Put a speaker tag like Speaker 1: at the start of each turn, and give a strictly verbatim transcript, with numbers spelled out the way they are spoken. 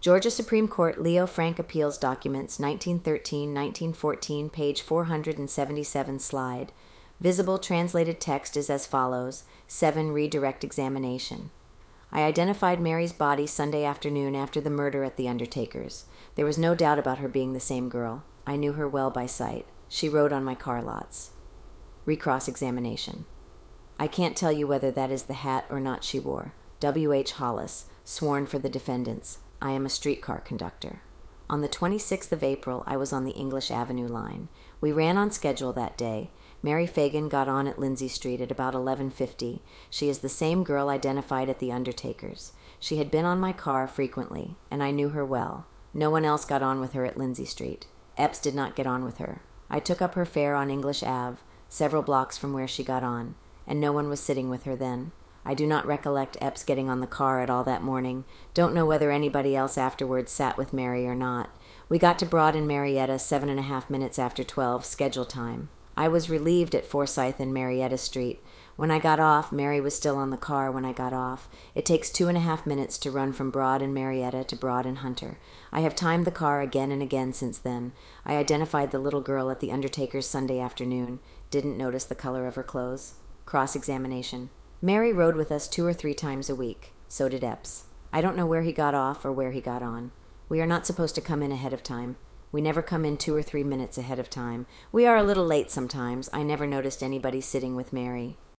Speaker 1: Georgia Supreme Court Leo Frank Appeals Documents, nineteen thirteen to nineteen fourteen, page four hundred seventy-seven, slide. Visible translated text is as follows. seven. Redirect examination. I identified Mary's body Sunday afternoon after the murder at the undertaker's. There was no doubt about her being the same girl. I knew her well by sight. She rode on my car lots. Recross examination. I can't tell you whether that is the hat or not she wore. W H Hollis, sworn for the defendants. I am a streetcar conductor. On the twenty-sixth of April, I was on the English Avenue line. We ran on schedule that day. Mary Fagan got on at Lindsay Street at about eleven fifty. She is the same girl identified at the undertaker's. She had been on my car frequently, and I knew her well. No one else got on with her at Lindsay Street. Epps did not get on with her. I took up her fare on English Avenue, several blocks from where she got on, and no one was sitting with her then. I do not recollect Epps getting on the car at all that morning. Don't know whether anybody else afterwards sat with Mary or not. We got to Broad and Marietta seven and a half minutes after twelve, schedule time. I was relieved at Forsyth and Marietta Street. When I got off, Mary was still on the car when I got off. It takes two and a half minutes to run from Broad and Marietta to Broad and Hunter. I have timed the car again and again since then. I identified the little girl at the undertaker's Sunday afternoon. Didn't notice the color of her clothes. Cross-examination. Mary rode with us two or three times a week. So did Epps. I don't know where he got off or where he got on. We are not supposed to come in ahead of time. We never come in two or three minutes ahead of time. We are a little late sometimes. I never noticed anybody sitting with Mary.